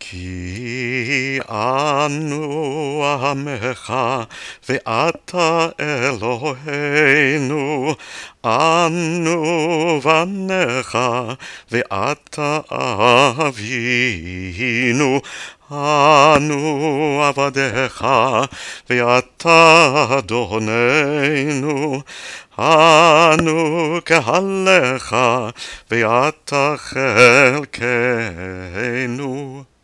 כי אנו עמך ואתה אלוהינו, אנו בניך ואתה אבינו, אנו עבדיך ואתה אדוננו, אנו קהלך ואתה חלקנו.